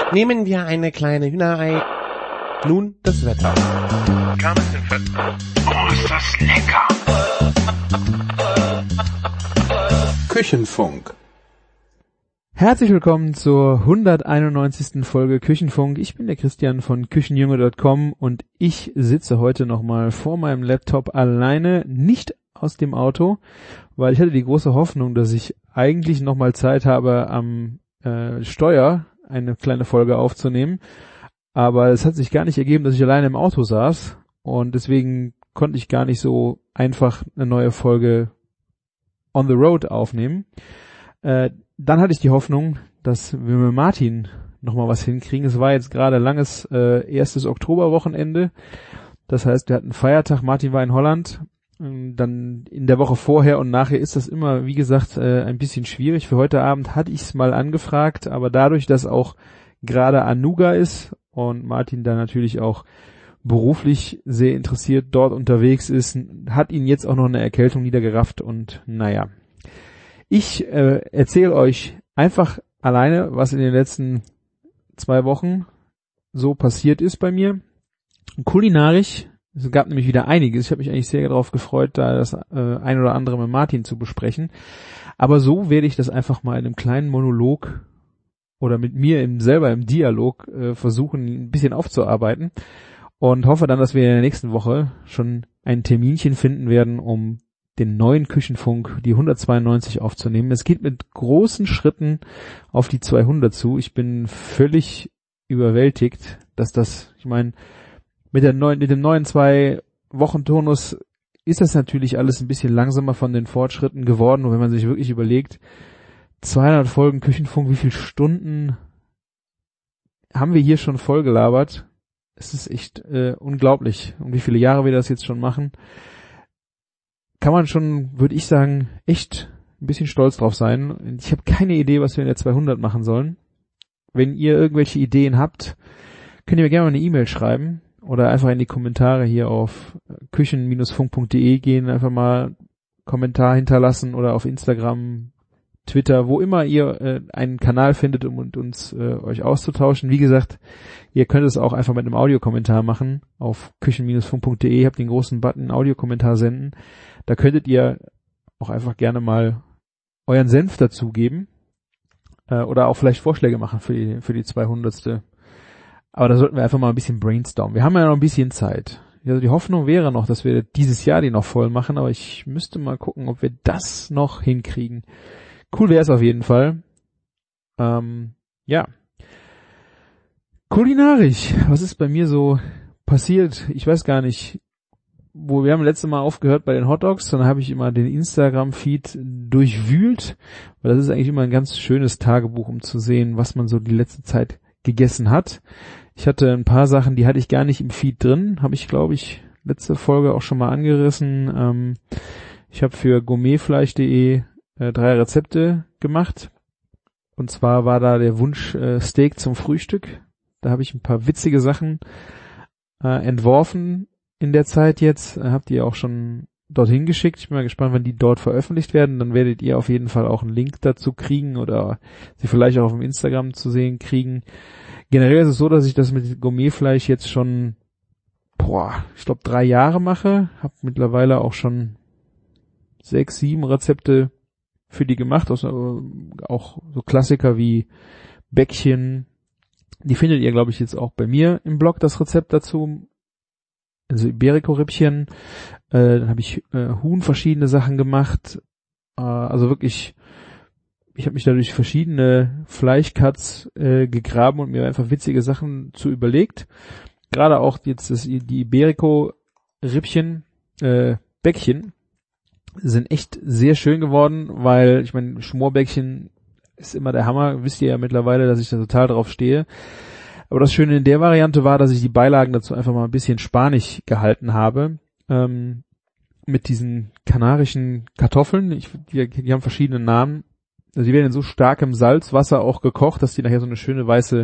Nehmen wir eine kleine Hühnerei. Nun das Wetter. Oh, ist das lecker! Küchenfunk. Herzlich willkommen zur 191. Folge Küchenfunk. Ich bin der Christian von Küchenjunge.com und ich sitze heute nochmal vor meinem Laptop alleine, nicht aus dem Auto, weil ich hatte die große Hoffnung, dass ich eigentlich nochmal Zeit habe, am Steuer eine kleine Folge aufzunehmen. Aber es hat sich gar nicht ergeben, dass ich alleine im Auto saß und deswegen konnte ich gar nicht so einfach eine neue Folge on the road aufnehmen. Dann hatte ich die Hoffnung, dass wir mit Martin nochmal was hinkriegen. Es war jetzt gerade langes erstes Oktoberwochenende. Das heißt, wir hatten Feiertag, Martin war in Holland. Dann in der Woche vorher und nachher ist das immer, wie gesagt, ein bisschen schwierig. Für heute Abend hatte ich es mal angefragt, aber dadurch, dass auch gerade Anuga ist und Martin da natürlich auch beruflich sehr interessiert dort unterwegs ist, hat ihn jetzt auch noch eine Erkältung niedergerafft und naja. Ich erzähle euch einfach alleine, was in den letzten 2 Wochen so passiert ist bei mir. Kulinarisch, es gab nämlich wieder einiges. Ich habe mich eigentlich sehr darauf gefreut, da das ein oder andere mit Martin zu besprechen. Aber so werde ich das einfach mal in einem kleinen Monolog oder mit mir selber im Dialog versuchen, ein bisschen aufzuarbeiten. Und hoffe dann, dass wir in der nächsten Woche schon ein Terminchen finden werden, um den neuen Küchenfunk, die 192 aufzunehmen. Es geht mit großen Schritten auf die 200 zu. Ich bin völlig überwältigt, dass das, ich meine, mit dem neuen 2-Wochen-Turnus ist das natürlich alles ein bisschen langsamer von den Fortschritten geworden. Und wenn man sich wirklich überlegt, 200 Folgen Küchenfunk, wie viele Stunden haben wir hier schon vollgelabert? Es ist echt unglaublich. Und wie viele Jahre wir das jetzt schon machen. Kann man schon, würde ich sagen, echt ein bisschen stolz drauf sein. Ich habe keine Idee, was wir in der 200 machen sollen. Wenn ihr irgendwelche Ideen habt, könnt ihr mir gerne mal eine E-Mail schreiben oder einfach in die Kommentare hier auf küchen-funk.de gehen, einfach mal Kommentar hinterlassen oder auf Instagram, Twitter, wo immer ihr einen Kanal findet, um uns euch auszutauschen. Wie gesagt, ihr könnt es auch einfach mit einem Audiokommentar machen auf küchen-funk.de. Ihr habt den großen Button Audiokommentar senden. Da könntet ihr auch einfach gerne mal euren Senf dazugeben oder auch vielleicht Vorschläge machen für die 200. Aber da sollten wir einfach mal ein bisschen brainstormen. Wir haben ja noch ein bisschen Zeit. Also die Hoffnung wäre noch, dass wir dieses Jahr die noch voll machen, aber ich müsste mal gucken, ob wir das noch hinkriegen. Cool wäre es auf jeden Fall. Ja. Kulinarisch. Was ist bei mir so passiert? Ich weiß gar nicht. Wir haben letztes Mal aufgehört bei den Hotdogs, dann habe ich immer den Instagram-Feed durchwühlt, weil das ist eigentlich immer ein ganz schönes Tagebuch, um zu sehen, was man so die letzte Zeit gegessen hat. Ich hatte ein paar Sachen, die hatte ich gar nicht im Feed drin, habe ich, glaube ich, letzte Folge auch schon mal angerissen. Ich habe für gourmetfleisch.de 3 Rezepte gemacht. Und zwar war da der Wunsch Steak zum Frühstück. Da habe ich ein paar witzige Sachen entworfen in der Zeit jetzt. Habt ihr auch schon dorthin geschickt. Ich bin mal gespannt, wenn die dort veröffentlicht werden. Dann werdet ihr auf jeden Fall auch einen Link dazu kriegen oder sie vielleicht auch auf dem Instagram zu sehen kriegen. Generell ist es so, dass ich das mit Gourmetfleisch jetzt schon, ich glaube 3 Jahre mache. Hab mittlerweile auch schon 6, 7 Rezepte für die gemacht. Auch so Klassiker wie Bäckchen. Die findet ihr, glaube ich, jetzt auch bei mir im Blog, das Rezept dazu. Also Iberico-Rippchen. Dann habe ich Huhn verschiedene Sachen gemacht. Also wirklich, ich habe mich da durch verschiedene Fleischcuts gegraben und mir einfach witzige Sachen zu überlegt. Gerade auch jetzt die Iberico-Rippchen, Bäckchen sind echt sehr schön geworden, weil, ich meine, Schmorbäckchen ist immer der Hammer. Wisst ihr ja mittlerweile, dass ich da total drauf stehe. Aber das Schöne in der Variante war, dass ich die Beilagen dazu einfach mal ein bisschen spanisch gehalten habe. Mit diesen kanarischen Kartoffeln. Die haben verschiedene Namen. Also die werden in so starkem Salzwasser auch gekocht, dass die nachher so eine schöne weißes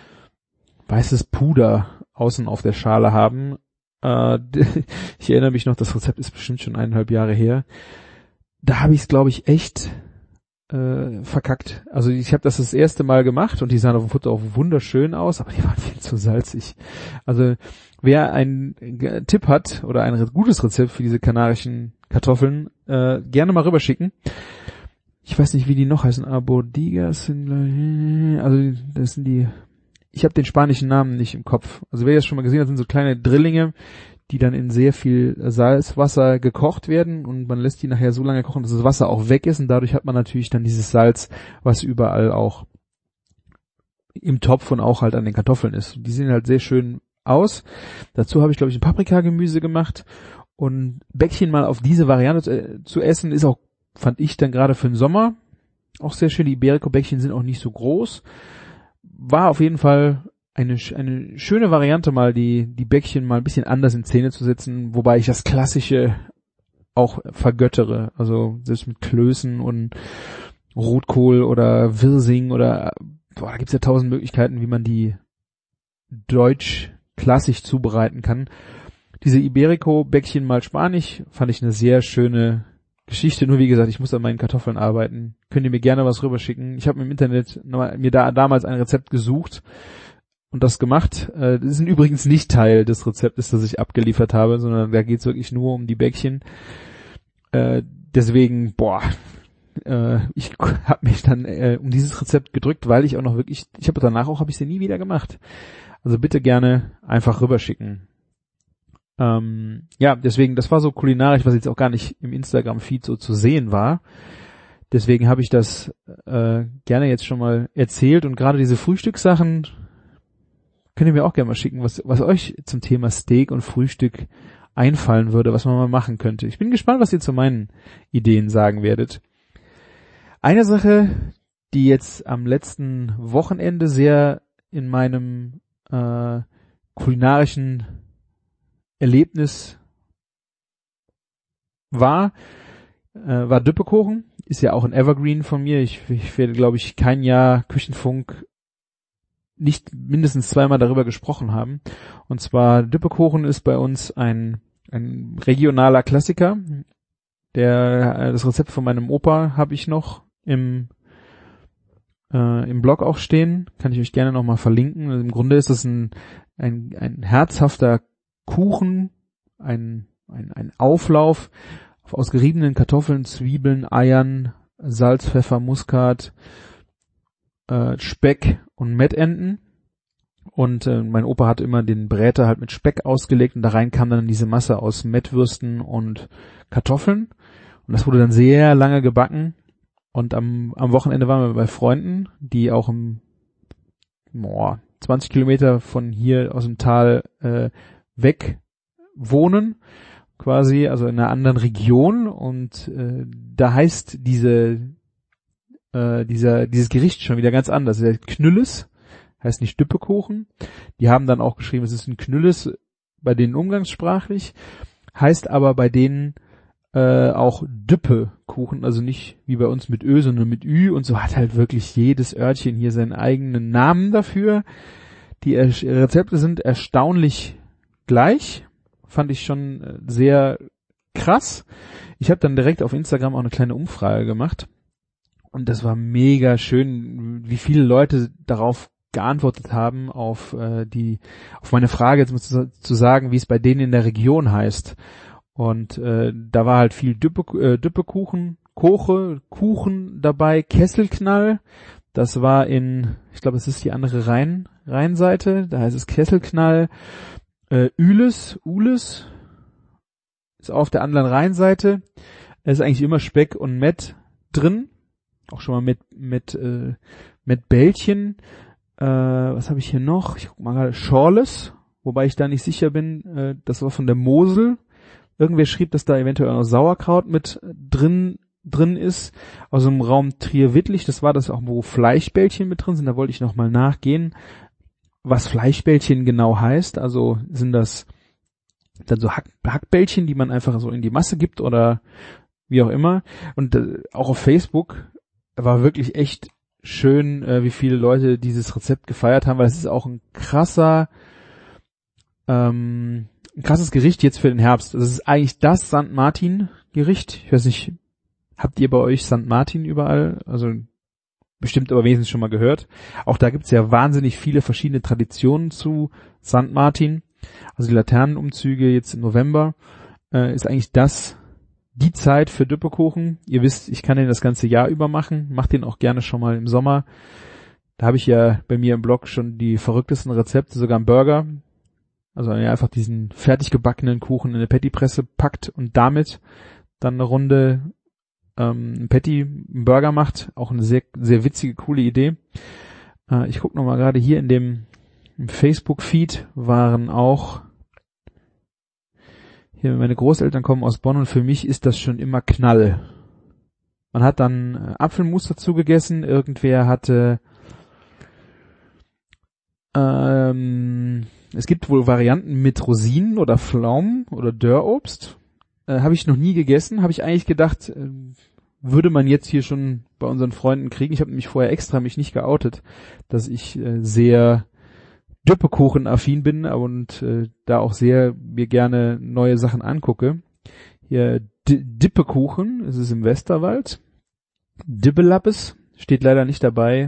Puder außen auf der Schale haben. Ich erinnere mich noch, das Rezept ist bestimmt schon 1,5 Jahre her. Da habe ich es, glaube ich, echt verkackt. Also ich habe das erste Mal gemacht und die sahen auf dem Foto auch wunderschön aus, aber die waren viel zu salzig. Also wer einen Tipp hat oder ein gutes Rezept für diese kanarischen Kartoffeln, gerne mal rüberschicken. Ich weiß nicht, wie die noch heißen. Abodigas sind, also das sind die, ich habe den spanischen Namen nicht im Kopf. Also wer das schon mal gesehen hat, sind so kleine Drillinge, die dann in sehr viel Salzwasser gekocht werden und man lässt die nachher so lange kochen, dass das Wasser auch weg ist und dadurch hat man natürlich dann dieses Salz, was überall auch im Topf und auch halt an den Kartoffeln ist. Die sehen halt sehr schön aus. Dazu habe ich, glaube ich, ein Paprikagemüse gemacht und Bäckchen mal auf diese Variante zu essen ist auch, fand ich dann gerade für den Sommer auch sehr schön. Die Iberico-Bäckchen sind auch nicht so groß. War auf jeden Fall eine schöne Variante, mal die Bäckchen mal ein bisschen anders in Szene zu setzen, wobei ich das Klassische auch vergöttere. Also selbst mit Klößen und Rotkohl oder Wirsing oder da gibt's ja 1000 Möglichkeiten, wie man die deutsch klassisch zubereiten kann. Diese Iberico-Bäckchen mal spanisch fand ich eine sehr schöne Geschichte. Nur wie gesagt, ich muss an meinen Kartoffeln arbeiten. Könnt ihr mir gerne was rüberschicken. Ich habe im Internet mir damals ein Rezept gesucht und das gemacht. Das ist übrigens nicht Teil des Rezeptes, das ich abgeliefert habe, sondern da geht's wirklich nur um die Bäckchen. Deswegen, ich habe mich dann um dieses Rezept gedrückt, weil ich auch noch wirklich, habe ich sie nie wieder gemacht. Also bitte gerne einfach rüberschicken. Deswegen, das war so kulinarisch, was jetzt auch gar nicht im Instagram-Feed so zu sehen war. Deswegen habe ich das gerne jetzt schon mal erzählt und gerade diese Frühstückssachen könnt ihr mir auch gerne mal schicken, was euch zum Thema Steak und Frühstück einfallen würde, was man mal machen könnte. Ich bin gespannt, was ihr zu meinen Ideen sagen werdet. Eine Sache, die jetzt am letzten Wochenende sehr in meinem kulinarischen Erlebnis war Düppekuchen. Ist ja auch ein Evergreen von mir. Ich werde, glaube ich, kein Jahr Küchenfunk nicht mindestens zweimal darüber gesprochen haben. Und zwar Düppekuchen ist bei uns ein regionaler Klassiker. Das Rezept von meinem Opa habe ich noch im Blog auch stehen. Kann ich euch gerne nochmal verlinken. Also im Grunde ist es ein herzhafter Kuchen, ein Auflauf aus geriebenen Kartoffeln, Zwiebeln, Eiern, Salz, Pfeffer, Muskat, Speck und Mettenten. Und mein Opa hat immer den Bräter halt mit Speck ausgelegt und da rein kam dann diese Masse aus Mettwürsten und Kartoffeln. Und das wurde dann sehr lange gebacken. Und am Wochenende waren wir bei Freunden, die auch 20 Kilometer von hier aus dem Tal weg wohnen, quasi, also in einer anderen Region. Und da heißt dieses Gericht schon wieder ganz anders. Der Knülles heißt nicht Düppekuchen. Die haben dann auch geschrieben, es ist ein Knülles bei denen umgangssprachlich, heißt aber bei denen auch Düppekuchen, also nicht wie bei uns mit Ö, sondern mit Ü, und so hat halt wirklich jedes Örtchen hier seinen eigenen Namen dafür. Die Rezepte sind erstaunlich gleich, fand ich schon sehr krass. Ich habe dann direkt auf Instagram auch eine kleine Umfrage gemacht und das war mega schön, wie viele Leute darauf geantwortet haben, auf meine Frage, jetzt zu sagen, wie es bei denen in der Region heißt. Und da war halt viel Düppekuchen, Kuchen dabei, Kesselknall. Das war ich glaube, es ist die andere Rheinseite, da heißt es Kesselknall. Ules ist auf der anderen Rheinseite. Es ist eigentlich immer Speck und Mett drin. Auch schon mal mit Bällchen. Was habe ich hier noch? Ich guck mal gerade. Schorles, wobei ich da nicht sicher bin. Das war von der Mosel. Irgendwer schrieb, dass da eventuell noch Sauerkraut mit drin ist. Aus dem Raum Trier-Wittlich, das war das auch, wo Fleischbällchen mit drin sind. Da wollte ich noch mal nachgehen, was Fleischbällchen genau heißt. Also sind das dann so Hackbällchen, die man einfach so in die Masse gibt oder wie auch immer. Und auch auf Facebook war wirklich echt schön, wie viele Leute dieses Rezept gefeiert haben, weil es ist auch ein krasses Gericht jetzt für den Herbst. Das ist eigentlich das St. Martin Gericht. Ich weiß nicht, Habt ihr bei euch St. Martin überall? Also bestimmt aber wenigstens schon mal gehört. Auch da gibt's ja wahnsinnig viele verschiedene Traditionen zu St. Martin. Also die Laternenumzüge jetzt im November ist eigentlich die Zeit für Düppekuchen. Ihr wisst, ich kann den das ganze Jahr über machen. Macht den auch gerne schon mal im Sommer. Da habe ich ja bei mir im Blog schon die verrücktesten Rezepte, sogar einen Burger. Also wenn ihr einfach diesen fertig gebackenen Kuchen in eine Pattypresse packt und damit dann eine Runde einen Burger macht. Auch eine sehr, sehr witzige, coole Idee. Ich gucke nochmal gerade hier im Facebook-Feed waren auch hier, meine Großeltern kommen aus Bonn und für mich ist das schon immer Knall. Man hat dann Apfelmus dazu gegessen, irgendwer hatte es gibt wohl Varianten mit Rosinen oder Pflaumen oder Dörrobst. Habe ich noch nie gegessen, habe ich eigentlich gedacht, würde man jetzt hier schon bei unseren Freunden kriegen. Ich habe nämlich vorher extra mich nicht geoutet, dass ich sehr Düppekuchen-affin bin und da auch sehr mir gerne neue Sachen angucke. Hier Dippekuchen, es ist im Westerwald. Dibbelappes steht leider nicht dabei,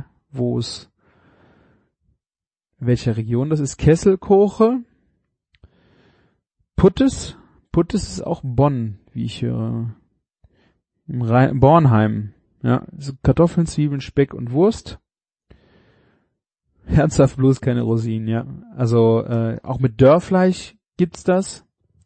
welche Region das ist. Kesselkoche. Puttes ist auch Bonn, wie ich höre. Bornheim. Ja, also Kartoffeln, Zwiebeln, Speck und Wurst. Herzhaft bloß keine Rosinen, ja. Also auch mit Dörrfleisch gibt's das.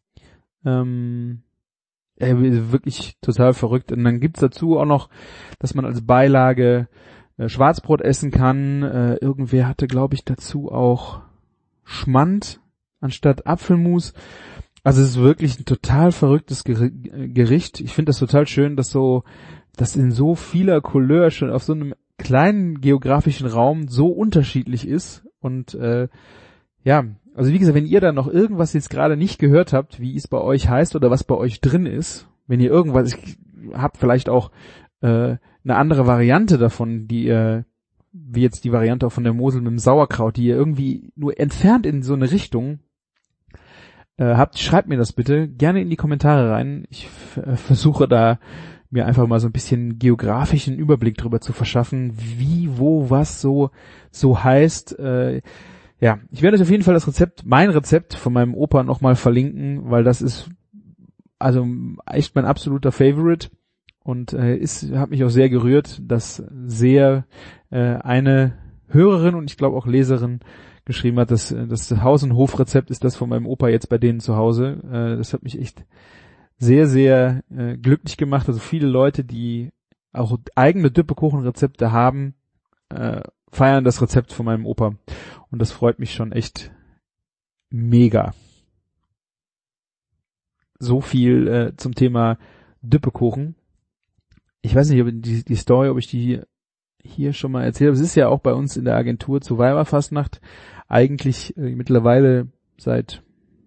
Wirklich total verrückt. Und dann gibt's dazu auch noch, dass man als Beilage Schwarzbrot essen kann. Irgendwer hatte, glaube ich, dazu auch Schmand anstatt Apfelmus. Also es ist wirklich ein total verrücktes Gericht. Ich finde das total schön, dass das in so vieler Couleur schon auf so einem kleinen geografischen Raum so unterschiedlich ist. Und ja, also wie gesagt, wenn ihr da noch irgendwas jetzt gerade nicht gehört habt, wie es bei euch heißt oder was bei euch drin ist, wenn ihr irgendwas habt, vielleicht auch eine andere Variante davon, die ihr, wie jetzt die Variante auch von der Mosel mit dem Sauerkraut, die ihr irgendwie nur entfernt in so eine Richtung habt, schreibt mir das bitte gerne in die Kommentare rein. Ich versuche da mir einfach mal so ein bisschen geografischen Überblick drüber zu verschaffen, wie, wo, was so heißt. Ja, ich werde euch auf jeden Fall mein Rezept von meinem Opa nochmal verlinken, weil das ist also echt mein absoluter Favorite und hat mich auch sehr gerührt, dass eine Hörerin und ich glaube auch Leserin geschrieben hat, dass das Haus- und Hofrezept ist das von meinem Opa jetzt bei denen zu Hause. Das hat mich echt sehr, sehr glücklich gemacht. Also viele Leute, die auch eigene Düppekuchenrezepte haben, feiern das Rezept von meinem Opa. Und das freut mich schon echt mega. So viel zum Thema Düppekuchen. Ich weiß nicht, ob die Story, ob ich die hier schon mal erzählt habe. Es ist ja auch bei uns in der Agentur zu Weiberfastnacht eigentlich mittlerweile seit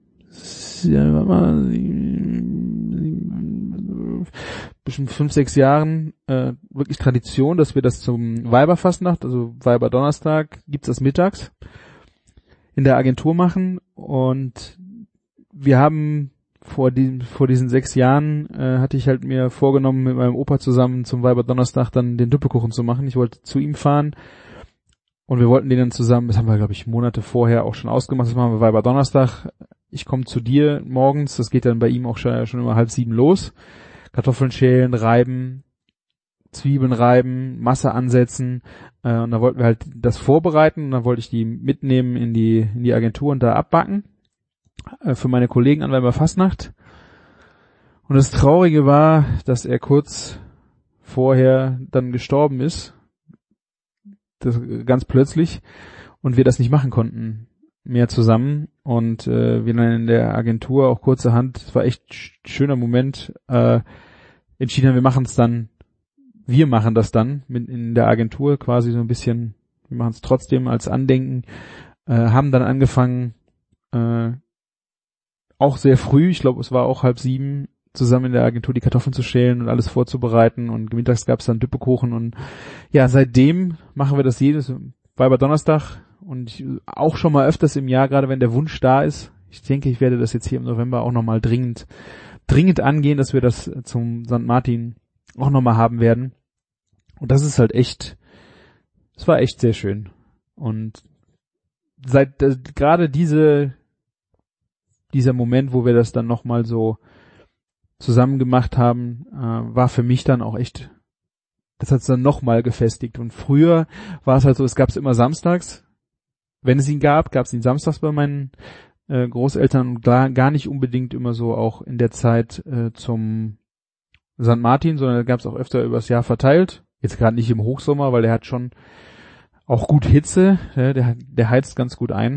bestimmt 5-6 Jahren wirklich Tradition, dass wir das zum Weiberfastnacht, also Weiberdonnerstag, gibt's das mittags in der Agentur machen und wir haben vor diesen 6 Jahren hatte ich halt mir vorgenommen, mit meinem Opa zusammen zum Weiberdonnerstag dann den Düppekuchen zu machen. Ich wollte zu ihm fahren und wir wollten den dann zusammen, das haben wir glaube ich Monate vorher auch schon ausgemacht, das machen wir Weiberdonnerstag. Ich komme zu dir morgens, das geht dann bei ihm auch schon immer 6:30 los. Kartoffeln schälen, reiben, Zwiebeln reiben, Masse ansetzen und dann wollten wir halt das vorbereiten und dann wollte ich die mitnehmen in die Agentur und da abbacken für meine Kollegen an Weiberfastnacht. Und das Traurige war, dass er kurz vorher dann gestorben ist, das ganz plötzlich, und wir das nicht machen konnten mehr zusammen und wir dann in der Agentur auch kurzerhand, es war echt ein schöner Moment, entschieden haben, wir machen das dann in der Agentur quasi so ein bisschen, wir machen es trotzdem als Andenken, haben dann angefangen, auch sehr früh, ich glaube es war auch 6:30, zusammen in der Agentur die Kartoffeln zu schälen und alles vorzubereiten und mittags gab es dann Düppekuchen und ja, seitdem machen wir das jedes Weiberdonnerstag und auch schon mal öfters im Jahr, gerade wenn der Wunsch da ist. Ich denke, ich werde das jetzt hier im November auch nochmal dringend angehen, dass wir das zum St. Martin auch nochmal haben werden. Und das ist halt echt, es war echt sehr schön. Und gerade dieser Moment, wo wir das dann nochmal so zusammen gemacht haben, war für mich dann auch echt, das hat es dann nochmal gefestigt. Und früher war es halt so, es gab es immer samstags. Wenn es ihn gab es ihn samstags bei meinen Großeltern und gar nicht unbedingt immer so auch in der Zeit zum St. Martin, sondern da gab es auch öfter übers Jahr verteilt. Jetzt gerade nicht im Hochsommer, weil der hat schon auch gut Hitze, der heizt ganz gut ein.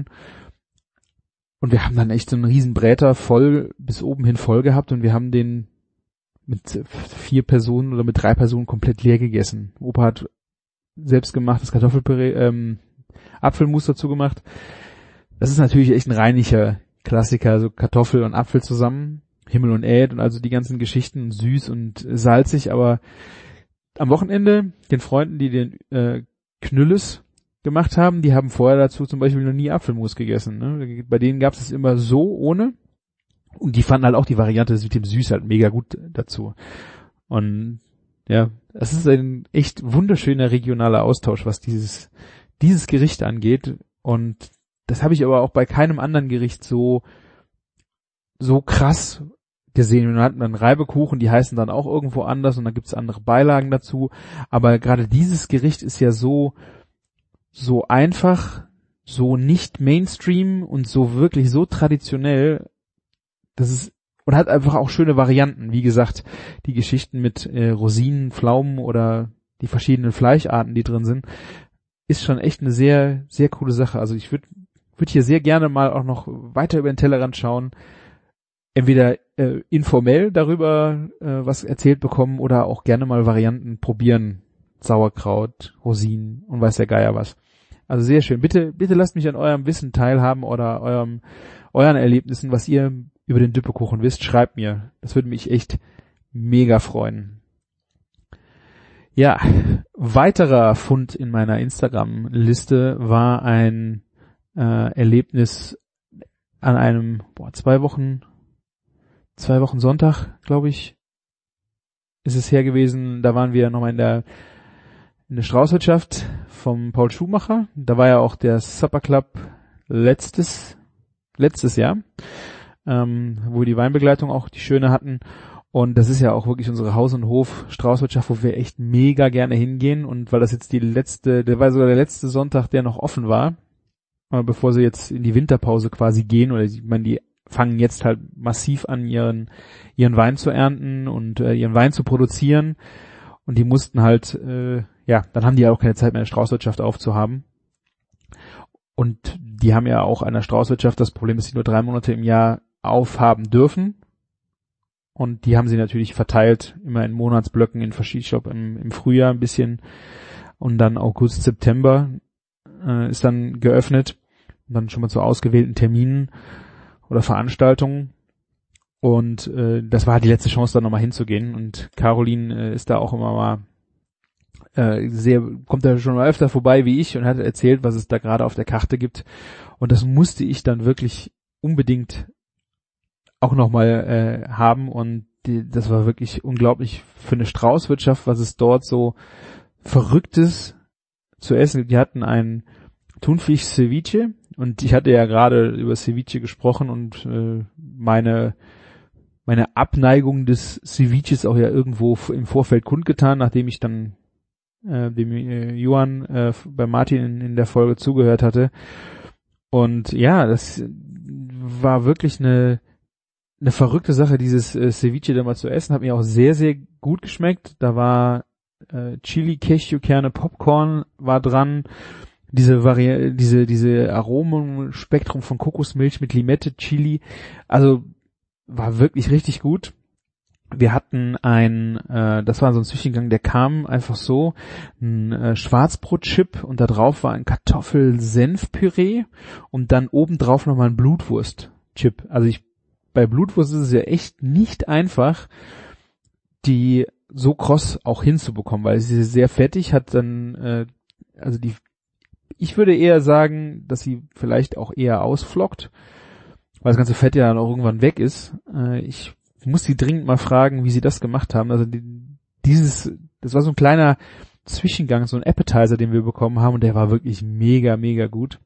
Und wir haben dann echt so einen riesen Bräter voll, bis oben hin voll gehabt und wir haben den mit 4 Personen oder mit 3 Personen komplett leer gegessen. Opa hat selbstgemachtes Kartoffelpüree, Apfelmus dazu gemacht. Das ist natürlich echt ein reinlicher Klassiker, so Kartoffel und Apfel zusammen, Himmel und Erd und also die ganzen Geschichten, süß und salzig, aber am Wochenende den Freunden, die den Knülles gemacht haben, die haben vorher dazu zum Beispiel noch nie Apfelmus gegessen. Ne? Bei denen gab es immer so ohne und die fanden halt auch die Variante mit dem Süß halt mega gut dazu. Und ja, es ist ein echt wunderschöner regionaler Austausch, was dieses Gericht angeht und das habe ich aber auch bei keinem anderen Gericht so krass gesehen. Wir hatten dann Reibekuchen, die heißen dann auch irgendwo anders und dann gibt's andere Beilagen dazu. Aber gerade dieses Gericht ist ja so einfach, so nicht Mainstream und so wirklich so traditionell, das ist und hat einfach auch schöne Varianten. Wie gesagt, die Geschichten mit Rosinen, Pflaumen oder die verschiedenen Fleischarten, die drin sind, ist schon echt eine sehr, sehr coole Sache. Also ich würde hier sehr gerne mal auch noch weiter über den Tellerrand schauen. Entweder informell darüber was erzählt bekommen oder auch gerne mal Varianten probieren. Sauerkraut, Rosinen und weiß der Geier was. Also sehr schön. Bitte lasst mich an eurem Wissen teilhaben oder euren Erlebnissen, was ihr über den Düppekuchen wisst. Schreibt mir. Das würde mich echt mega freuen. Ja, weiterer Fund in meiner Instagram-Liste war ein Erlebnis an einem 2 Wochen Sonntag, glaube ich, ist es her gewesen. Da waren wir nochmal in der Straußwirtschaft vom Paul Schumacher. Da war ja auch der Supper Club letztes Jahr, wo wir die Weinbegleitung auch die schöne hatten. Und das ist ja auch wirklich unsere Haus- und Hof-Straußwirtschaft, wo wir echt mega gerne hingehen. Und weil das jetzt der war sogar der letzte Sonntag, der noch offen war, bevor sie jetzt in die Winterpause quasi gehen, oder ich meine, die fangen jetzt halt massiv an, ihren Wein zu ernten und ihren Wein zu produzieren. Und die mussten halt, dann haben die ja auch keine Zeit mehr, eine Straußwirtschaft aufzuhaben. Und die haben ja auch an der Straußwirtschaft das Problem, dass sie nur 3 Monate im Jahr aufhaben dürfen. Und die haben sie natürlich verteilt, immer in Monatsblöcken, in verschiedenen, ich glaube im Frühjahr ein bisschen und dann August, September ist dann geöffnet und dann schon mal zu ausgewählten Terminen oder Veranstaltungen. Und das war die letzte Chance, da nochmal hinzugehen. Und Caroline ist da auch immer mal kommt da schon mal öfter vorbei wie ich und hat erzählt, was es da gerade auf der Karte gibt. Und das musste ich dann wirklich unbedingt auch nochmal haben. Und das war wirklich unglaublich für eine Straußwirtschaft, was es dort so Verrücktes zu essen gibt. Die hatten ein Thunfisch-Ceviche und ich hatte ja gerade über Ceviche gesprochen und meine Abneigung des Ceviches auch ja irgendwo im Vorfeld kundgetan, nachdem ich dann dem Johann bei Martin in der Folge zugehört hatte. Und ja, das war wirklich eine verrückte Sache, dieses Ceviche da mal zu essen. Hat mir auch sehr, sehr gut geschmeckt. Da war Chili, Cashewkerne, Popcorn war dran. Diese Aromenspektrum von Kokosmilch mit Limette, Chili. Also war wirklich richtig gut. Wir hatten das war so ein Zwischengang, der kam einfach so, ein Schwarzbrotchip und da drauf war ein Kartoffel-Senf-Püree und dann obendrauf nochmal ein Blutwurst-Chip. Also bei Blutwurst ist es ja echt nicht einfach, die so kross auch hinzubekommen, weil sie sehr fettig hat dann, ich würde eher sagen, dass sie vielleicht auch eher ausflockt, weil das ganze Fett ja dann auch irgendwann weg ist. Ich muss sie dringend mal fragen, wie sie das gemacht haben. Also die das war so ein kleiner Zwischengang, so ein Appetizer, den wir bekommen haben und der war wirklich mega, mega gut.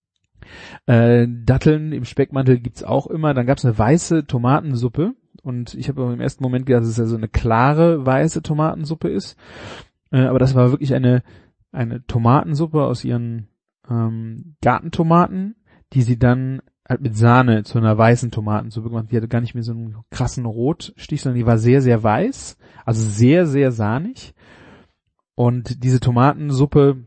Datteln im Speckmantel gibt's auch immer. Dann gab's eine weiße Tomatensuppe und ich habe im ersten Moment gedacht, dass es ja so eine klare weiße Tomatensuppe ist. Aber das war wirklich eine Tomatensuppe aus ihren Gartentomaten, die sie dann halt mit Sahne zu einer weißen Tomatensuppe gemacht. Die hatte gar nicht mehr so einen krassen Rotstich, sondern die war sehr, sehr weiß, also sehr, sehr sahnig. Und diese Tomatensuppe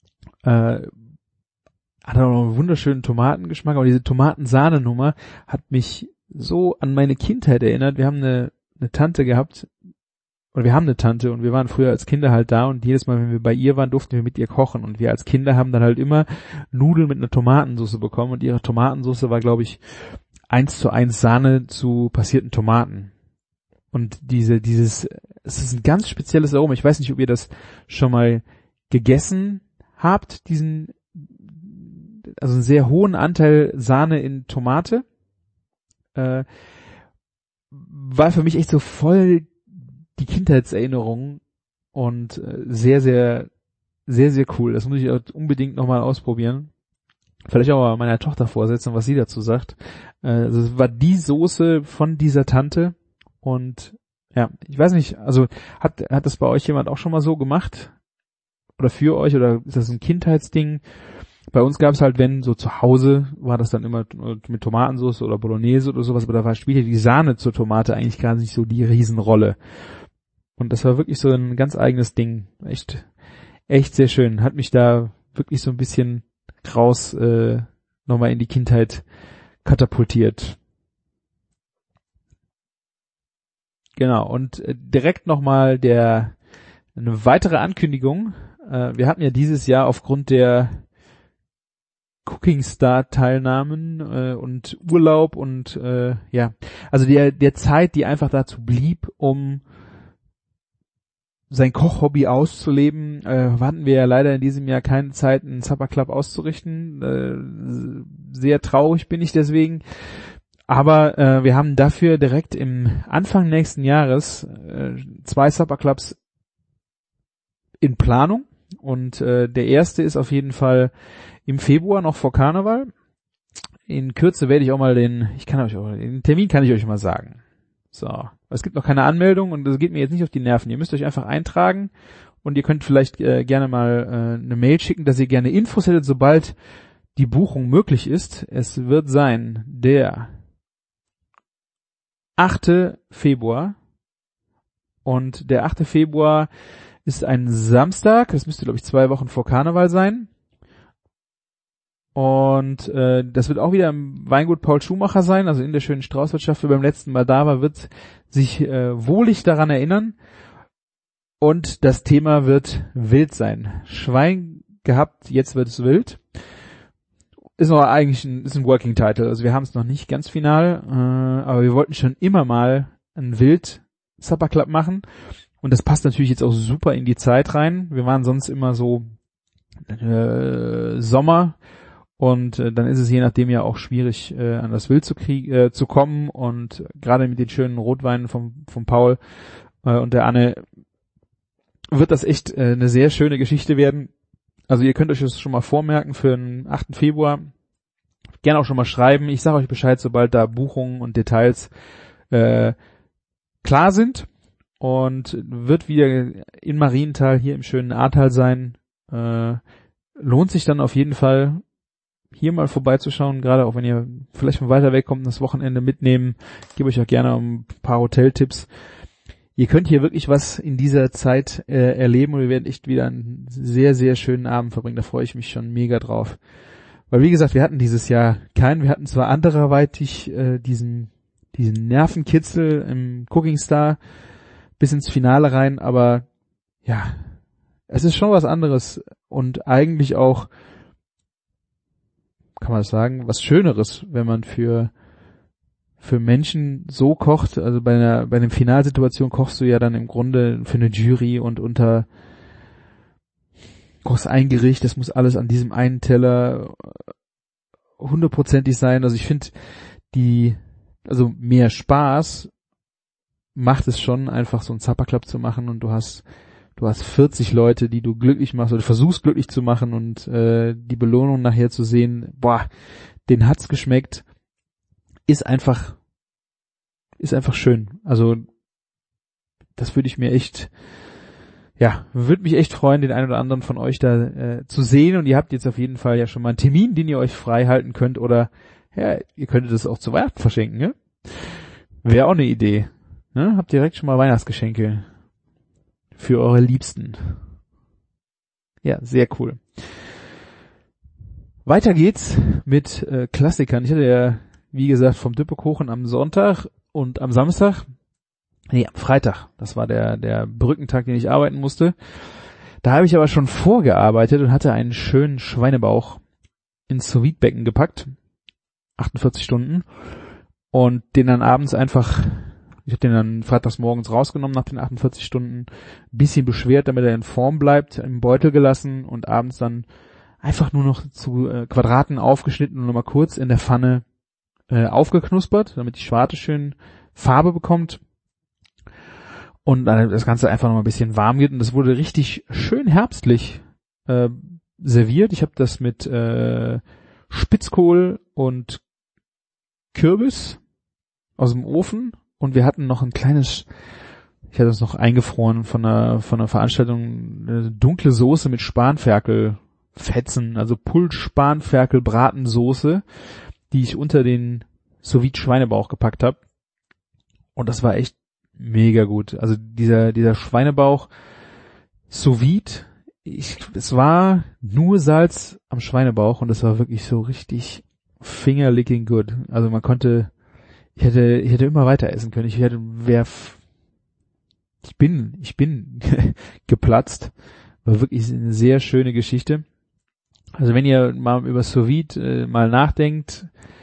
hat auch noch einen wunderschönen Tomatengeschmack, aber diese Tomatensahnenummer hat mich so an meine Kindheit erinnert. Wir haben eine Tante gehabt, oder wir haben eine Tante und wir waren früher als Kinder halt da und jedes Mal, wenn wir bei ihr waren, durften wir mit ihr kochen und wir als Kinder haben dann halt immer Nudeln mit einer Tomatensauce bekommen und ihre Tomatensauce war, glaube ich, 1:1 Sahne zu passierten Tomaten. Und es ist ein ganz spezielles Aroma. Ich weiß nicht, ob ihr das schon mal gegessen habt, also einen sehr hohen Anteil Sahne in Tomate. War für mich echt so voll die Kindheitserinnerung und sehr, sehr, sehr, sehr cool. Das muss ich auch unbedingt nochmal ausprobieren. Vielleicht auch mal meiner Tochter vorsetzen, was sie dazu sagt. Also es war die Soße von dieser Tante und ja, ich weiß nicht, also hat das bei euch jemand auch schon mal so gemacht? Oder für euch? Oder ist das ein Kindheitsding? Bei uns gab es halt, wenn so zu Hause, war das dann immer mit Tomatensauce oder Bolognese oder sowas, aber da spielte die Sahne zur Tomate eigentlich gar nicht so die Riesenrolle. Und das war wirklich so ein ganz eigenes Ding. Echt sehr schön. Hat mich da wirklich so ein bisschen raus nochmal in die Kindheit katapultiert. Genau, und direkt nochmal eine weitere Ankündigung. Wir hatten ja dieses Jahr aufgrund der Cooking Star Teilnahmen und Urlaub und also der Zeit, die einfach dazu blieb, um sein Kochhobby auszuleben, hatten wir ja leider in diesem Jahr keine Zeit, einen Supper Club auszurichten. Sehr traurig bin ich deswegen. Aber wir haben dafür direkt im Anfang nächsten Jahres 2 Supper Clubs in Planung. Und der erste ist auf jeden Fall im Februar, noch vor Karneval. In Kürze werde ich auch mal den Termin kann ich euch mal sagen. So. Es gibt noch keine Anmeldung und das geht mir jetzt nicht auf die Nerven. Ihr müsst euch einfach eintragen und ihr könnt vielleicht gerne mal eine Mail schicken, dass ihr gerne Infos hättet, sobald die Buchung möglich ist. Es wird sein der 8. Februar und der 8. Februar ist ein Samstag. Das müsste, glaube ich, 2 Wochen vor Karneval sein. Und das wird auch wieder im Weingut Paul Schumacher sein, also in der schönen Straußwirtschaft, wer beim letzten Mal da war, wird sich wohlig daran erinnern. Und das Thema wird wild sein. Schwein gehabt, jetzt wird es wild. Ist noch eigentlich ist ein Working Title, also wir haben es noch nicht ganz final, aber wir wollten schon immer mal einen Wild Supper Club machen. Und das passt natürlich jetzt auch super in die Zeit rein. Wir waren sonst immer so Sommer. Und dann ist es je nachdem ja auch schwierig, an das Wild zu kommen. Und gerade mit den schönen Rotweinen vom Paul und der Anne wird das echt eine sehr schöne Geschichte werden. Also ihr könnt euch das schon mal vormerken für den 8. Februar. Gerne auch schon mal schreiben. Ich sage euch Bescheid, sobald da Buchungen und Details klar sind. Und wird wieder in Marienthal hier im schönen Ahrtal sein. Lohnt sich dann auf jeden Fall, hier mal vorbeizuschauen, gerade auch wenn ihr vielleicht von weiter weg kommt, das Wochenende mitnehmen. Ich gebe euch auch gerne ein paar Hoteltipps. Ihr könnt hier wirklich was in dieser Zeit erleben und wir werden echt wieder einen sehr, sehr schönen Abend verbringen. Da freue ich mich schon mega drauf. Weil wie gesagt, wir hatten dieses Jahr keinen. Wir hatten zwar anderweitig diesen Nervenkitzel im Cooking Star bis ins Finale rein, aber ja, es ist schon was anderes und eigentlich auch, kann man das sagen, was Schöneres, wenn man für Menschen so kocht. Also bei einer Finalsituation kochst du ja dann im Grunde für eine Jury und kochst ein Gericht, das muss alles an diesem einen Teller 100%ig sein. Also ich finde also mehr Spaß macht es schon, einfach so einen Supper-Club zu machen und du hast 40 Leute, die du glücklich machst oder versuchst glücklich zu machen und die Belohnung nachher zu sehen, denen hat's geschmeckt, ist einfach schön. Also das würde mich echt freuen, den einen oder anderen von euch da zu sehen, und ihr habt jetzt auf jeden Fall ja schon mal einen Termin, den ihr euch frei halten könnt, oder ja, ihr könntet es auch zu Weihnachten verschenken, ne? Wäre auch eine Idee. Ne? Habt direkt schon mal Weihnachtsgeschenke für eure Liebsten. Ja, sehr cool. Weiter geht's mit Klassikern. Ich hatte ja, wie gesagt, vom Düppekuchen am Sonntag und am Samstag, am Freitag, das war der Brückentag, den ich arbeiten musste. Da habe ich aber schon vorgearbeitet und hatte einen schönen Schweinebauch ins Sous-Vide-Becken gepackt, 48 Stunden, und den dann abends einfach, ich habe den dann freitags morgens rausgenommen nach den 48 Stunden, ein bisschen beschwert, damit er in Form bleibt, im Beutel gelassen und abends dann einfach nur noch zu Quadraten aufgeschnitten und nochmal kurz in der Pfanne aufgeknuspert, damit die Schwarte schön Farbe bekommt. Und dann das Ganze einfach nochmal ein bisschen warm geht, und das wurde richtig schön herbstlich serviert. Ich habe das mit Spitzkohl und Kürbis aus dem Ofen, und wir hatten noch ein kleines, ich hatte das noch eingefroren von einer Veranstaltung, eine dunkle Soße mit Spanferkelfetzen, also Pulled-Spanferkel-Bratensoße, die ich unter den Sous-Vide-Schweinebauch gepackt habe. Und das war echt mega gut. Also dieser Schweinebauch Sous-Vide, es war nur Salz am Schweinebauch, und das war wirklich so richtig finger-licking good. Also ich hätte immer weiter essen können. Ich bin geplatzt. War wirklich eine sehr schöne Geschichte. Also wenn ihr mal über Sous-Vide mal nachdenkt,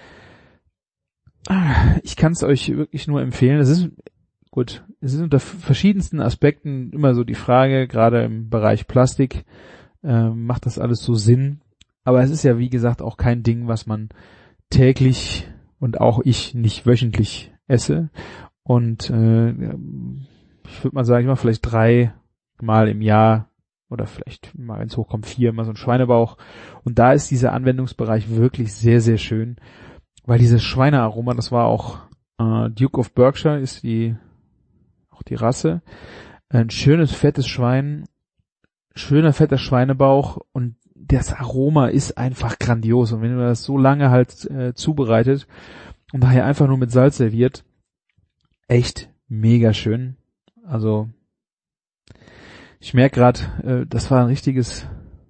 ich kann es euch wirklich nur empfehlen. Es ist unter verschiedensten Aspekten immer so die Frage, gerade im Bereich Plastik, macht das alles so Sinn? Aber es ist ja, wie gesagt, auch kein Ding, was man täglich und auch ich nicht wöchentlich esse. Und ich würde mal sagen, ich mache vielleicht 3 Mal im Jahr oder vielleicht mal, wenn es hochkommt, 4 mal so ein Schweinebauch. Und da ist dieser Anwendungsbereich wirklich sehr, sehr schön, weil dieses Schweinearoma, das war auch Duke of Berkshire ist die Rasse, ein schönes fettes Schwein, schöner fetter Schweinebauch, und das Aroma ist einfach grandios. Und wenn du das so lange halt zubereitet und daher einfach nur mit Salz serviert, echt mega schön. Also ich merke gerade, das war ein richtiges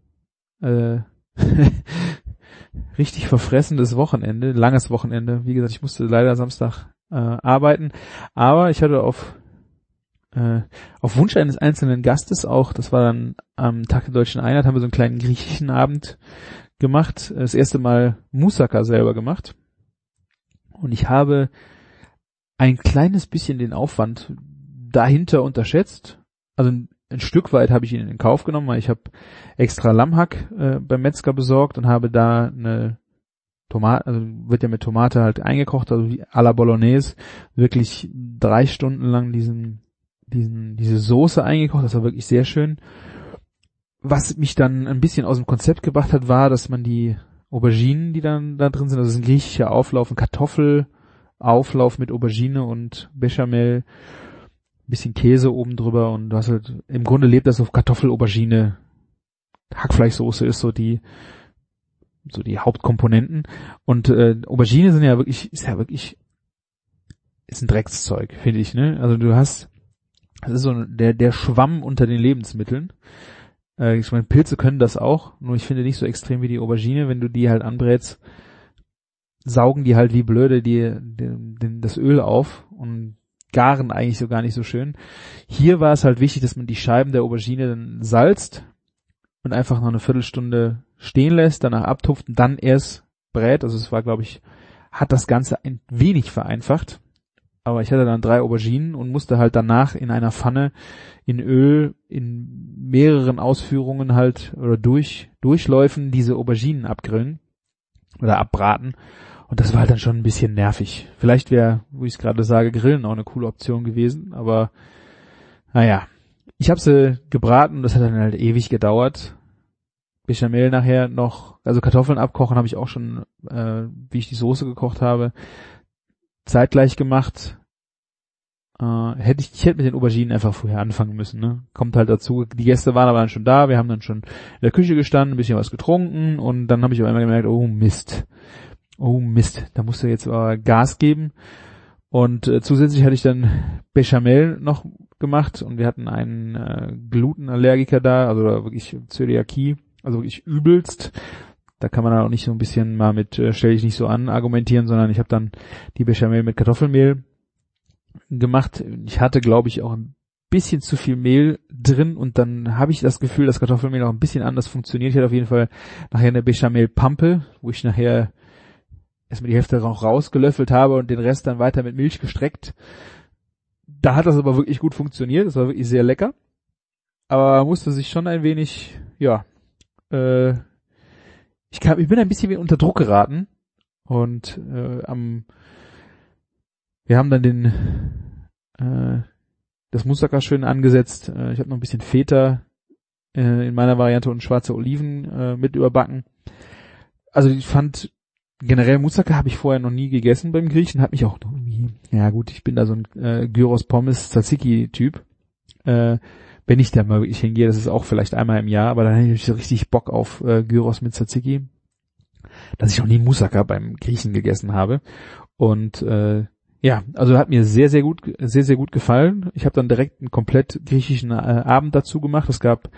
richtig verfressendes Wochenende, langes Wochenende. Wie gesagt, ich musste leider Samstag arbeiten, aber ich hatte auf Wunsch eines einzelnen Gastes auch, das war dann am Tag der Deutschen Einheit, haben wir so einen kleinen griechischen Abend gemacht, das erste Mal Moussaka selber gemacht, und ich habe ein kleines bisschen den Aufwand dahinter unterschätzt. Also ein Stück weit habe ich ihn in Kauf genommen, weil ich habe extra Lammhack beim Metzger besorgt und habe da eine Tomate, also wird ja mit Tomate halt eingekocht, also wie à la Bolognese, wirklich 3 Stunden lang diese Soße eingekocht, das war wirklich sehr schön. Was mich dann ein bisschen aus dem Konzept gebracht hat, war, dass man die Auberginen, die dann da drin sind, das ist ein griechischer Auflauf, ein Kartoffelauflauf mit Aubergine und Bechamel, ein bisschen Käse oben drüber, und du hast halt, im Grunde lebt das auf Kartoffel, Aubergine, Hackfleischsoße ist so die Hauptkomponenten, und Aubergine ist ein Dreckszeug, finde ich, ne? Also das ist so der Schwamm unter den Lebensmitteln. Ich meine, Pilze können das auch, nur ich finde nicht so extrem wie die Aubergine. Wenn du die halt anbrätst, saugen die halt wie blöde das Öl auf und garen eigentlich so gar nicht so schön. Hier war es halt wichtig, dass man die Scheiben der Aubergine dann salzt und einfach noch eine Viertelstunde stehen lässt, danach abtupft und dann erst brät. Also es war, glaube ich, hat das Ganze ein wenig vereinfacht. Aber ich hatte dann 3 Auberginen und musste halt danach in einer Pfanne in Öl in mehreren Ausführungen halt oder Durchläufen diese Auberginen abgrillen oder abbraten. Und das war halt dann schon ein bisschen nervig. Vielleicht wäre, wo ich es gerade sage, Grillen auch eine coole Option gewesen, aber naja. Ich habe sie gebraten, das hat dann halt ewig gedauert. Bechamel nachher noch, also Kartoffeln abkochen habe ich auch schon, wie ich die Soße gekocht habe, zeitgleich gemacht. Ich hätte mit den Auberginen einfach vorher anfangen müssen, ne? Kommt halt dazu, die Gäste waren aber dann schon da, wir haben dann schon in der Küche gestanden, ein bisschen was getrunken und dann habe ich auf einmal gemerkt, oh Mist, da musst du jetzt Gas geben. Und zusätzlich hatte ich dann Bechamel noch gemacht und wir hatten einen Glutenallergiker da, also wirklich Zöliakie, also wirklich übelst. Da kann man dann auch nicht so ein bisschen mal mit stell dich nicht so an argumentieren, sondern ich habe dann die Bechamel mit Kartoffelmehl gemacht. Ich hatte, glaube ich, auch ein bisschen zu viel Mehl drin und dann habe ich das Gefühl, dass Kartoffelmehl auch ein bisschen anders funktioniert. Ich hatte auf jeden Fall nachher eine Bechamel-Pampe, wo ich nachher erstmal die Hälfte auch rausgelöffelt habe und den Rest dann weiter mit Milch gestreckt. Da hat das aber wirklich gut funktioniert. Das war wirklich sehr lecker. Aber man musste sich schon ein wenig, ich bin ein bisschen unter Druck geraten und wir haben dann das Moussaka schön angesetzt. Ich habe noch ein bisschen Feta in meiner Variante und schwarze Oliven mit überbacken. Also ich fand generell Moussaka habe ich vorher noch nie gegessen beim Griechen, hat mich auch irgendwie, ja gut, ich bin da so ein Gyros Pommes Tzatziki Typ. Wenn ich da mal wirklich hingehe, das ist auch vielleicht einmal im Jahr, aber dann habe ich so richtig Bock auf Gyros mit Tzatziki, dass ich noch nie Moussaka beim Griechen gegessen habe. Und also hat mir sehr, sehr gut gefallen. Ich habe dann direkt einen komplett griechischen Abend dazu gemacht. Es gab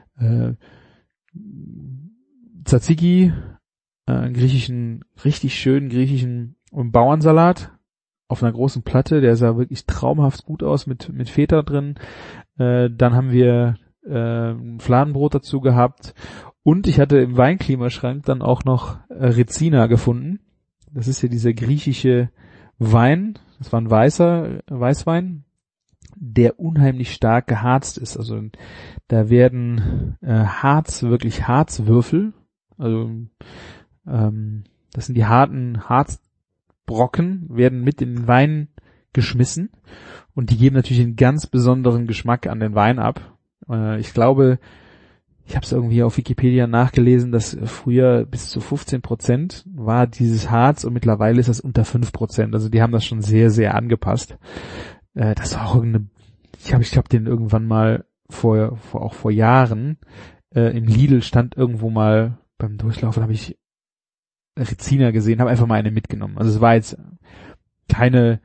Tzatziki, richtig schönen griechischen Bauernsalat auf einer großen Platte. Der sah wirklich traumhaft gut aus mit Feta drin. Dann haben wir ein Fladenbrot dazu gehabt. Und ich hatte im Weinklimaschrank dann auch noch Retsina gefunden. Das ist ja dieser griechische Wein, das war ein Weißwein, der unheimlich stark geharzt ist. Also da werden Harzwürfel, also das sind die harten Harzbrocken, werden mit in den Wein geschmissen und die geben natürlich einen ganz besonderen Geschmack an den Wein ab. Ich glaube, ich habe es irgendwie auf Wikipedia nachgelesen, dass früher bis zu 15% war dieses Harz und mittlerweile ist das unter 5%. Also die haben das schon sehr, sehr angepasst. Das war auch ich glaube den irgendwann mal vor Jahren im Lidl stand irgendwo mal beim Durchlaufen, habe ich Retsina gesehen, habe einfach mal eine mitgenommen. Also es war jetzt keine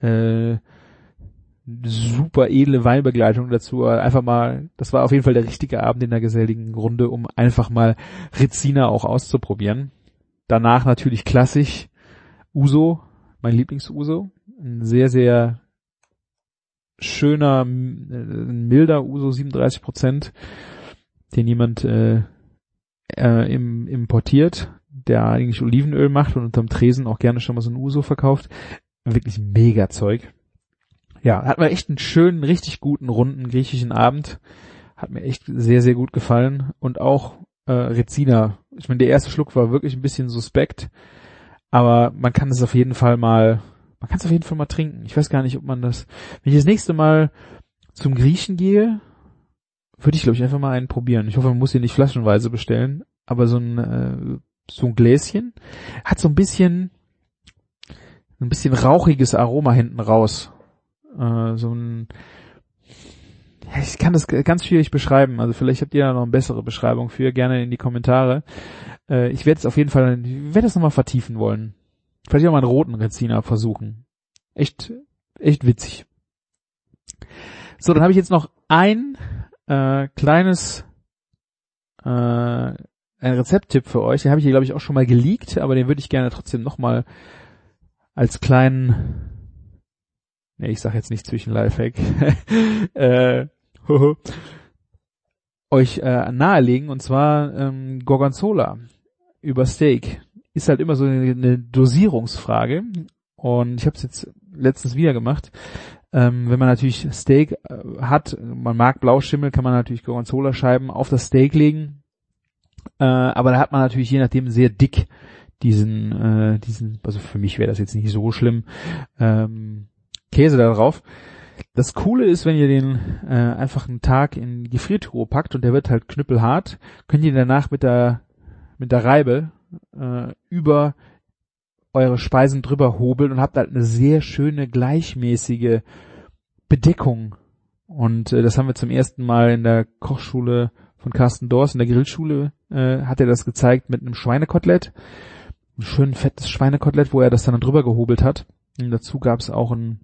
super edle Weinbegleitung dazu, einfach mal, das war auf jeden Fall der richtige Abend in der geselligen Runde, um einfach mal Retsina auch auszuprobieren. Danach natürlich klassisch Uso, mein Lieblings-Uso, ein sehr, sehr schöner, milder Uso, 37%, den jemand importiert, der eigentlich Olivenöl macht und unterm Tresen auch gerne schon mal so ein Uso verkauft. Wirklich mega Zeug. Ja, hat mir echt einen schönen, richtig guten, runden griechischen Abend. Hat mir echt sehr, sehr gut gefallen. Und auch Retsina. Ich meine, der erste Schluck war wirklich ein bisschen suspekt, aber man kann es auf jeden Fall mal trinken. Ich weiß gar nicht, ob man das, wenn ich das nächste Mal zum Griechen gehe, würde ich, glaube ich, einfach mal einen probieren. Ich hoffe, man muss ihn nicht flaschenweise bestellen, aber so ein Gläschen hat so ein bisschen rauchiges Aroma hinten raus. Ich kann das ganz schwierig beschreiben, also vielleicht habt ihr da noch eine bessere Beschreibung für, gerne in die Kommentare. Ich werde es auf jeden Fall, das nochmal vertiefen wollen. Vielleicht auch mal einen roten Retsina versuchen. Echt witzig. So, dann habe ich jetzt noch ein kleines ein Rezepttipp für euch. Den habe ich hier, glaube ich, auch schon mal geleakt, aber den würde ich gerne trotzdem nochmal als kleinen, ich sag jetzt nicht zwischen Lifehack, euch nahelegen, und zwar Gorgonzola über Steak. Ist halt immer so eine Dosierungsfrage und ich habe es jetzt letztens wieder gemacht. Wenn man natürlich Steak hat, man mag Blauschimmel, kann man natürlich Gorgonzola-Scheiben auf das Steak legen, aber da hat man natürlich je nachdem sehr dick also für mich wäre das jetzt nicht so schlimm, Käse da drauf. Das Coole ist, wenn ihr den einfach einen Tag in Gefriertruhe packt und der wird halt knüppelhart, könnt ihr danach mit der Reibe über eure Speisen drüber hobeln und habt halt eine sehr schöne, gleichmäßige Bedeckung. Und das haben wir zum ersten Mal in der Kochschule von Carsten Dors, in der Grillschule, hat er das gezeigt mit einem Schweinekotelett. Ein schön fettes Schweinekotelett, wo er das dann drüber gehobelt hat. Und dazu gab es auch ein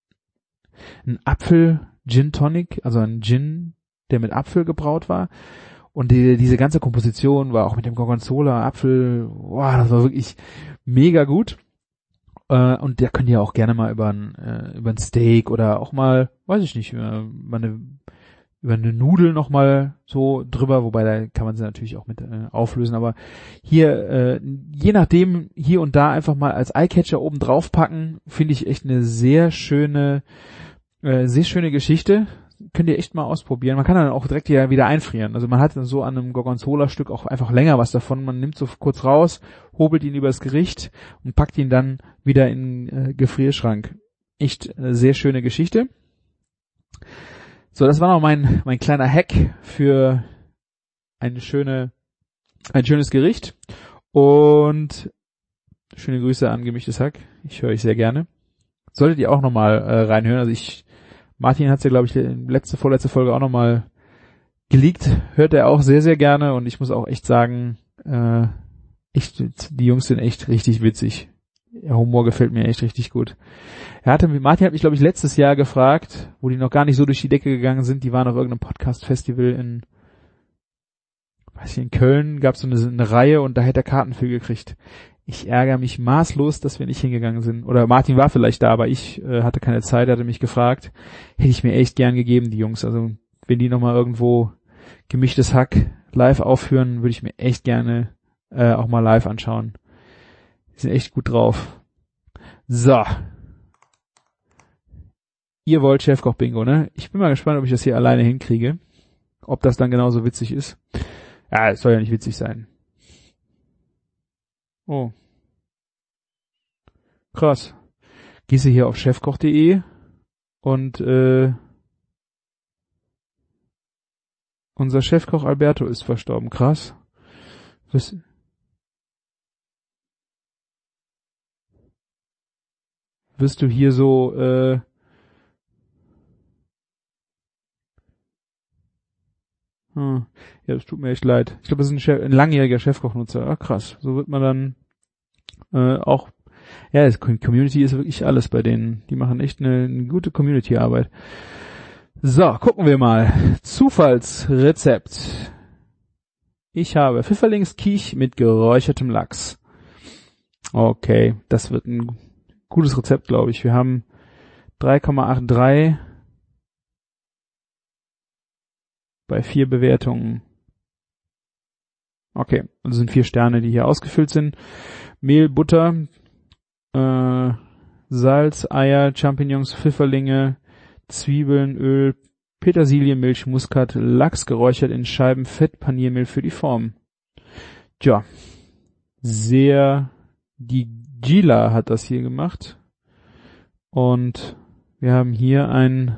Apfel-Gin-Tonic, also ein Gin, der mit Apfel gebraut war. Und diese ganze Komposition war auch mit dem Gorgonzola, Apfel, wow, das war wirklich mega gut. Und da könnt ihr auch gerne mal über ein Steak oder auch mal, weiß ich nicht, über eine Nudel noch mal so drüber, wobei da kann man sie natürlich auch mit auflösen, aber hier, je nachdem, hier und da einfach mal als Eyecatcher oben drauf packen, finde ich echt eine sehr schöne Geschichte. Könnt ihr echt mal ausprobieren. Man kann dann auch direkt hier wieder einfrieren. Also man hat dann so an einem Gorgonzola-Stück auch einfach länger was davon. Man nimmt so kurz raus, hobelt ihn übers Gericht und packt ihn dann wieder in Gefrierschrank. Echt sehr schöne Geschichte. So, das war noch mein kleiner Hack für ein schönes Gericht. Und schöne Grüße an Gemischtes Hack. Ich höre euch sehr gerne. Solltet ihr auch nochmal reinhören. Also Martin hat's ja, glaube ich, vorletzte Folge auch nochmal geleakt. Hört er auch sehr, sehr gerne. Und ich muss auch echt sagen, die Jungs sind echt richtig witzig. Der Humor gefällt mir echt richtig gut. Martin hat mich, glaube ich, letztes Jahr gefragt, wo die noch gar nicht so durch die Decke gegangen sind. Die waren auf irgendeinem Podcast-Festival in Köln, gab es so eine Reihe und da hätte er Karten für gekriegt. Ich ärgere mich maßlos, dass wir nicht hingegangen sind. Oder Martin war vielleicht da, aber ich hatte keine Zeit, hatte mich gefragt. Hätte ich mir echt gern gegeben, die Jungs. Also wenn die nochmal irgendwo Gemischtes Hack live aufführen, würde ich mir echt gerne auch mal live anschauen. Die sind echt gut drauf. So. Ihr wollt Chefkoch-Bingo, ne? Ich bin mal gespannt, ob ich das hier alleine hinkriege. Ob das dann genauso witzig ist. Ja, es soll ja nicht witzig sein. Oh. Krass. Gehst du hier auf chefkoch.de und unser Chefkoch Alberto ist verstorben. Krass. Wirst du hier so ja, das tut mir echt leid. Ich glaube, das ist ein langjähriger Chefkochnutzer. Ah, krass. So wird man dann auch, ja, das Community ist wirklich alles bei denen. Die machen echt eine gute Community-Arbeit. So, gucken wir mal. Zufallsrezept. Ich habe Pfifferlingskiech mit geräuchertem Lachs. Okay, das wird ein gutes Rezept, glaube ich. Wir haben 3,83 bei 4 Bewertungen. Okay, also sind 4 Sterne, die hier ausgefüllt sind. Mehl, Butter, Salz, Eier, Champignons, Pfifferlinge, Zwiebeln, Öl, Petersilie, Milch, Muskat, Lachs geräuchert in Scheiben, Fett, Paniermehl für die Form. Tja, die Gila hat das hier gemacht. Und wir haben hier ein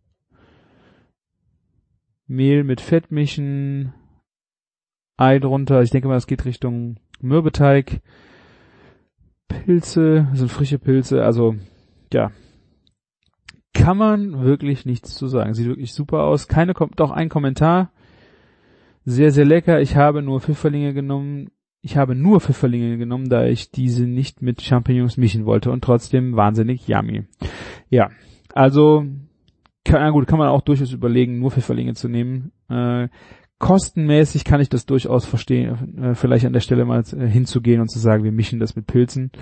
Mehl mit Fett mischen, Ei drunter. Ich denke mal, das geht Richtung Mürbeteig. Pilze, das sind frische Pilze. Also, ja, kann man wirklich nichts zu sagen. Sieht wirklich super aus. Doch ein Kommentar. Sehr, sehr lecker. Ich habe nur Pfifferlinge genommen, da ich diese nicht mit Champignons mischen wollte und trotzdem wahnsinnig yummy. Ja, also kann man auch durchaus überlegen, nur Pfifferlinge zu nehmen. Kostenmäßig kann ich das durchaus verstehen, vielleicht an der Stelle mal hinzugehen und zu sagen, wir mischen das mit Pilzen.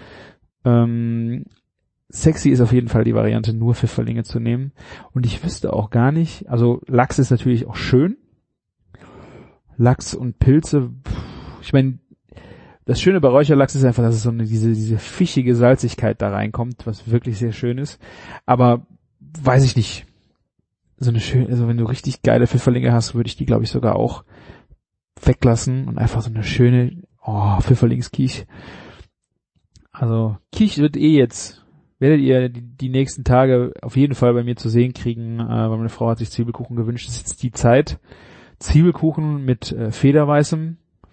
Sexy ist auf jeden Fall die Variante, nur Pfifferlinge zu nehmen. Und ich wüsste auch gar nicht, also Lachs ist natürlich auch schön. Lachs und Pilze, ich meine, das Schöne bei Räucherlachs ist einfach, dass es so diese fischige Salzigkeit da reinkommt, was wirklich sehr schön ist. Aber weiß ich nicht. Also wenn du richtig geile Pfifferlinge hast, würde ich die, glaube ich, sogar auch weglassen und einfach so eine schöne, Pfifferlingskiech. Also Quiche wird werdet ihr die nächsten Tage auf jeden Fall bei mir zu sehen kriegen, weil meine Frau hat sich Zwiebelkuchen gewünscht. Es ist jetzt die Zeit. Zwiebelkuchen mit Federweißem,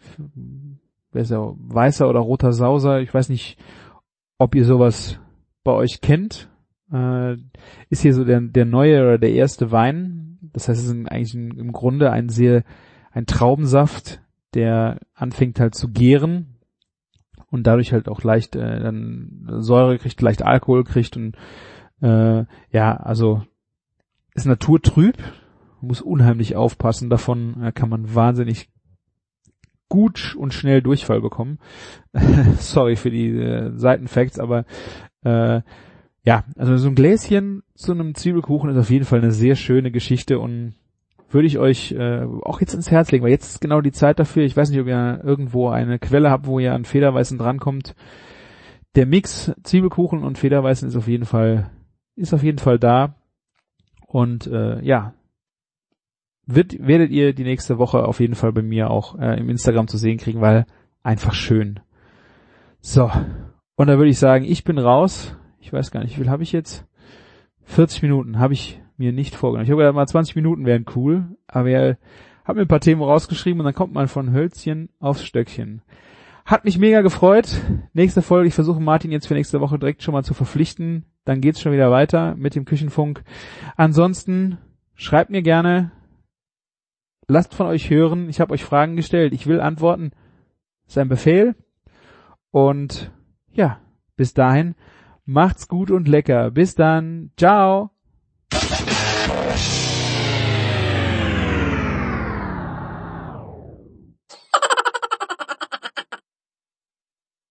weißer oder roter Sauser. Ich weiß nicht, ob ihr sowas bei euch kennt. Ist hier so der neue oder der erste Wein. Das heißt, es ist eigentlich im Grunde ein Traubensaft, der anfängt halt zu gären und dadurch halt auch leicht dann Säure kriegt, leicht Alkohol kriegt und also ist naturtrüb, muss unheimlich aufpassen, davon kann man wahnsinnig gut und schnell Durchfall bekommen. Sorry für die Seitenfacts, aber also so ein Gläschen zu einem Zwiebelkuchen ist auf jeden Fall eine sehr schöne Geschichte und würde ich euch auch jetzt ins Herz legen, weil jetzt ist genau die Zeit dafür. Ich weiß nicht, ob ihr irgendwo eine Quelle habt, wo ihr an Federweißen drankommt. Der Mix Zwiebelkuchen und Federweißen ist auf jeden Fall da. Und werdet ihr die nächste Woche auf jeden Fall bei mir auch im Instagram zu sehen kriegen, weil einfach schön. So, und da würde ich sagen, ich bin raus. Ich weiß gar nicht, wie viel habe ich jetzt? 40 Minuten habe ich mir nicht vorgenommen. Ich habe gedacht, mal 20 Minuten wären cool, aber er hat mir ein paar Themen rausgeschrieben und dann kommt man von Hölzchen aufs Stöckchen. Hat mich mega gefreut. Nächste Folge, ich versuche Martin jetzt für nächste Woche direkt schon mal zu verpflichten. Dann geht's schon wieder weiter mit dem Küchenfunk. Ansonsten schreibt mir gerne, lasst von euch hören. Ich habe euch Fragen gestellt. Ich will antworten. Das ist ein Befehl. Und ja, bis dahin, macht's gut und lecker. Bis dann. Ciao.